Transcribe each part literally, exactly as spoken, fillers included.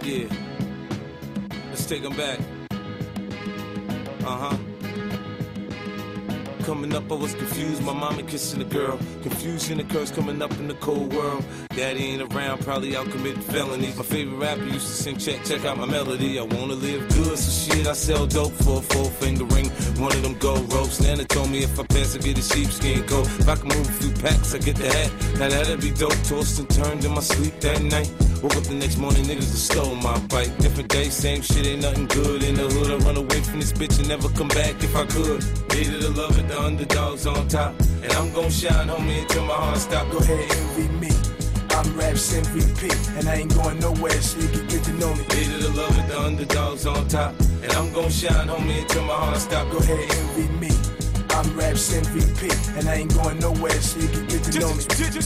Yeah. Let's take them back. Uh-huh. Coming up, I was confused. My mama kissing a girl. Confusion occurs coming up in the cold world. Daddy ain't around, probably out committing felonies. My favorite rapper used to sing, check, check out my melody. I wanna live good, so shit, I sell dope for a four-finger ring. One of them gold ropes. Nana told me if I pass, I get a sheepskin coat. If I can move a few packs, I get the hat. Now that'd be dope. Tossed and turned in my sleep that night. Woke up the next morning, niggas have stole my bike. Different day, same shit, ain't nothing good in the hood. I run away from this bitch and never come back if I could. Needed to love it, the underdogs on top. And I'm gon' shine, homie, until my heart stop. Go ahead, envy me. I'm Raps M V P, and I ain't going nowhere, so you can get to know me. Needed to love it, the underdogs on top. And I'm gon' shine, homie, until my heart stop. Go ahead, envy me. I'm Raps M V P, and I ain't going nowhere, so you can get to know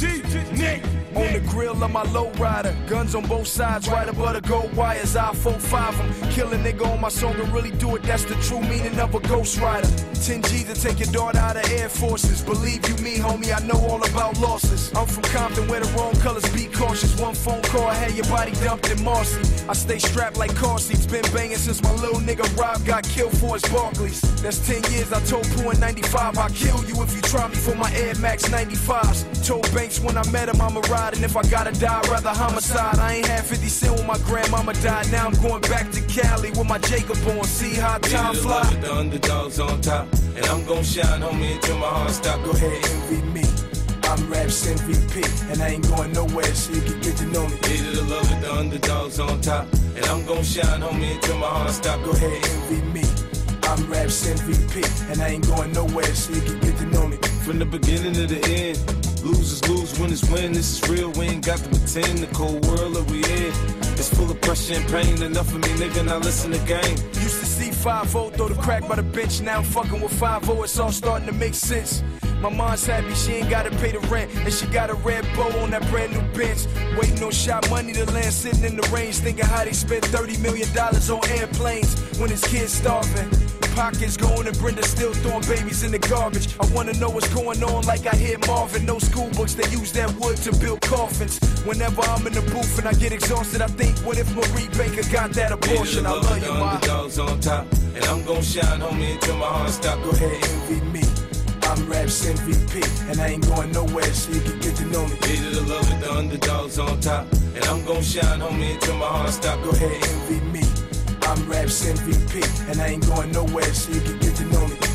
me. On the grill of my lowrider, guns on both sides, right above the gold wires. I four five them, kill a nigga on my song and really do it. That's the true meaning of a ghost rider. ten G's to take your daughter out of Air Forces. Believe you me, homie, I know all about losses. I'm from Compton where the wrong colors be cautious. One phone call, I had your body dumped in Marcy. I stay strapped like car seats, been banging since my little nigga Rob got killed for his Barclays. That's ten years, I told Pooh in ninety-five, I'll kill you if you try me for my Air Max ninety-fives. Told Banks when I met him, I'ma ride. And if I gotta die, rather homicide. I ain't had fifty cent when my grandmama died. Now I'm going back to Cali with my Jacob on. See how time fly. The underdogs on top, and I'm gon' shine, homie, until my heart stop. Go ahead, envy me. I'm Raps M V P, and I ain't going nowhere, so you can get to know me. Needed to love it, the underdogs on top, and I'm gon' shine, homie, until my heart stop. Go ahead, envy me. I'm Raps M V P, and I ain't going nowhere, so you can get to know me. From the beginning to the end, losers lose, winners win. This is real, we ain't got to pretend. The cold world that we in, it's full of pressure and pain. Enough of me, nigga, now listen to game. Used to see five oh, throw the crack by the bench. Now I'm fucking with five oh, it's all starting to make sense. My mom's happy, she ain't gotta pay the rent. And she got a red bow on that brand new bench. Waiting on shot money to land, sitting in the range. Thinking how they spent thirty million dollars on airplanes when his kids starving. Pockets going and Brenda still throwing babies in the garbage. I wanna know what's going on like I hear Marvin. No school books, they use that wood to build coffins. Whenever I'm in the booth and I get exhausted, I think, what if Marie Baker got that abortion? I love you, ma. Underdogs on top, and I'm gon' shine, homie, until my heart stop. Go ahead, envy me. I'm Raps M V P, and I ain't going nowhere, so you can get to know me. Needed to love it, the underdogs on top, and I'm gon' shine, homie, until my heart stop. Go ahead, envy me. I'm Raps M V P, and I ain't going nowhere, so you can get to know me.